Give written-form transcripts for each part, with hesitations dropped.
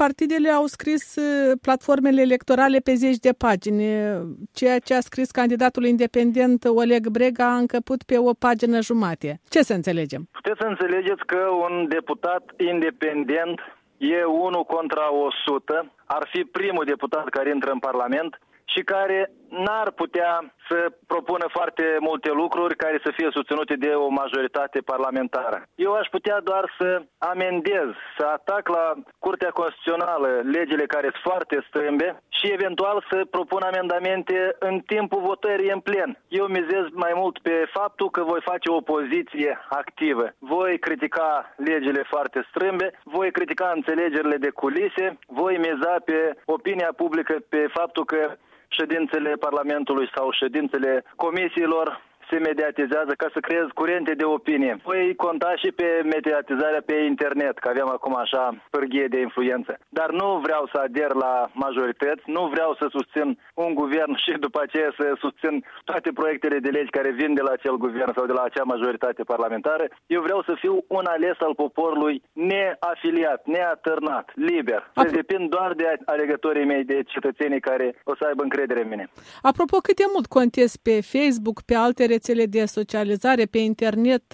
partidele au scris platformele electorale pe zeci de pagini. Ceea ce a scris candidatul independent Oleg Brega a încăput pe o pagină jumate. Ce să înțelegem? Puteți să înțelegeți că un deputat independent e 1 contra 100, ar fi primul deputat care intră în Parlament și care n-ar putea să propună foarte multe lucruri care să fie susținute de o majoritate parlamentară. Eu aș putea doar să amendez, să atac la Curtea Constituțională legile care sunt foarte strâmbe și eventual să propun amendamente în timpul votării în plen. Eu mizez mai mult pe faptul că voi face o opoziție activă. Voi critica legile foarte strâmbe, voi critica înțelegerile de culise, voi miza pe opinia publică, pe faptul că ședințele Parlamentului sau ședințele comisiilor se mediatizează ca să creez curente de opinie. Voi conta și pe mediatizarea pe internet, că avem acum așa pârghie de influență. Dar nu vreau să ader la majorități, nu vreau să susțin un guvern și după aceea să susțin toate proiectele de legi care vin de la acel guvern sau de la acea majoritate parlamentară. Eu vreau să fiu un ales al poporului neafiliat, neatârnat, liber. Să depind doar de alegătorii mei, de cetățenii care o să aibă încredere în mine. Apropo, cât de mult contezi pe Facebook, pe alte rețele de socializare, pe internet,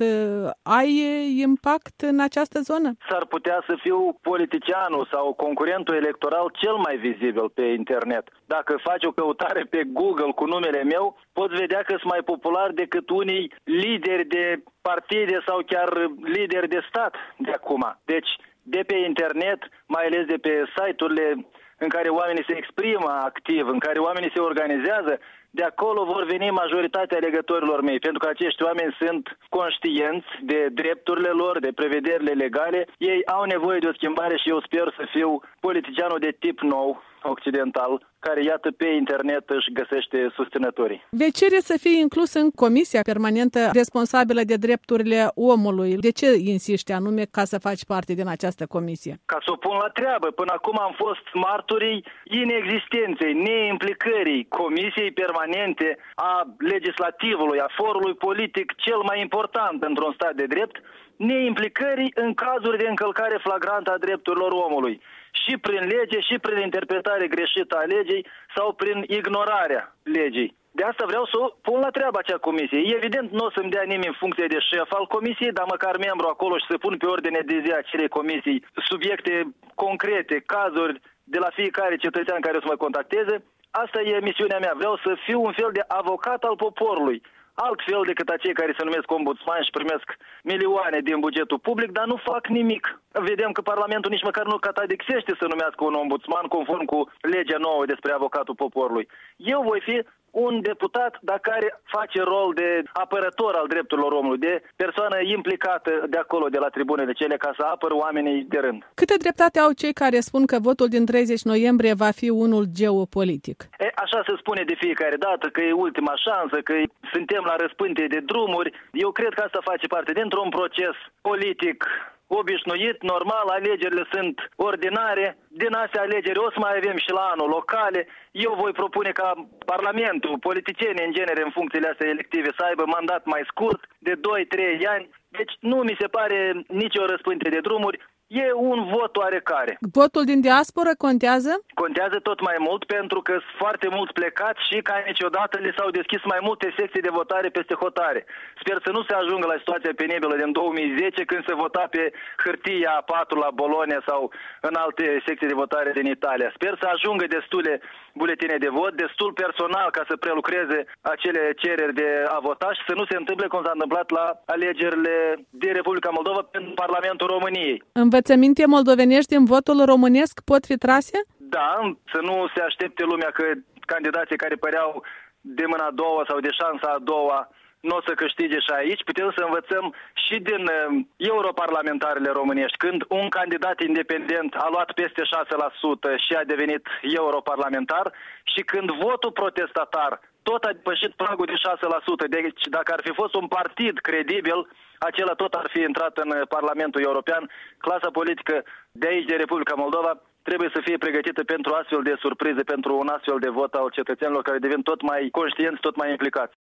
ai impact în această zonă? S-ar putea să fiu politicianul sau concurentul electoral cel mai vizibil pe internet. Dacă faci o căutare pe Google cu numele meu, poți vedea că sunt mai popular decât unii lideri de partide sau chiar lideri de stat de acum. Deci, de pe internet, mai ales de pe site-urile în care oamenii se exprimă activ, în care oamenii se organizează, de acolo vor veni majoritatea alegătorilor mei, pentru că acești oameni sunt conștienți de drepturile lor, de prevederile legale. Ei au nevoie de o schimbare și eu sper să fiu politicianul de tip nou, occidental, care, iată, pe internet își găsește susținătorii. Vei cere să fii inclus în Comisia Permanentă responsabilă de drepturile omului. De ce insiști anume ca să faci parte din această comisie? Ca să o pun la treabă. Până acum am fost martorii inexistenței, neimplicării Comisiei Permanente a legislativului, a forului politic cel mai important într-un stat de drept, neimplicării în cazuri de încălcare flagrantă a drepturilor omului. Și prin lege, și prin interpretare greșită a legii sau prin ignorarea legii. De asta vreau să o pun la treabă acea comisie. Evident, nu o să-mi dea nimeni în funcție de șef al comisiei, dar măcar membru acolo și să pun pe ordine de zi acelei comisii subiecte concrete, cazuri de la fiecare cetățean care o să mă contacteze. Asta e misiunea mea. Vreau să fiu un fel de avocat al poporului. Altfel decât acei care se numesc ombudsman și primesc milioane din bugetul public, dar nu fac nimic. Vedem că Parlamentul nici măcar nu catadixește să numească un ombudsman conform cu legea nouă despre avocatul poporului. Eu voi fi un deputat, dar care face rol de apărător al drepturilor omului, de persoană implicată de acolo, de la tribunele cele, ca să apăr oamenii de rând. Câte dreptate au cei care spun că votul din 30 noiembrie va fi unul geopolitic? Așa se spune de fiecare dată, că e ultima șansă, că suntem la răspântie de drumuri. Eu cred că asta face parte dintr-un proces politic obișnuit, normal, alegerile sunt ordinare. Din astea alegeri o să mai avem și la anul locale. Eu voi propune ca Parlamentul, politicienii în genere în funcțiile astea elective să aibă mandat mai scurt, de 2-3 ani. Deci nu mi se pare nicio răspântire de drumuri. E un vot oarecare. Votul din diasporă contează? Contează tot mai mult pentru că sunt foarte mulți plecați și ca niciodată li s-au deschis mai multe secții de votare peste hotare. Sper să nu se ajungă la situația penibilă din 2010 când se vota pe hârtia A4 la Bologna sau în alte secții de votare din Italia. Sper să ajungă destule buletine de vot, destul personal ca să prelucreze acele cereri de a vota și să nu se întâmple cum s-a întâmplat la alegerile din Republica Moldova pentru Parlamentul României. Învățăminte moldovenești în votul românesc pot fi trase? Da, să nu se aștepte lumea că candidații care păreau de mâna a doua sau de șansa a doua nu o să câștige și aici. Putem să învățăm și din europarlamentarele românești, când un candidat independent a luat peste 6% și a devenit europarlamentar și când votul protestatar tot a depășit pragul de 6%. Deci dacă ar fi fost un partid credibil, acela tot ar fi intrat în Parlamentul European. Clasa politică de aici, de Republica Moldova, trebuie să fie pregătită pentru astfel de surprize, pentru un astfel de vot al cetățenilor care devin tot mai conștienți, tot mai implicați.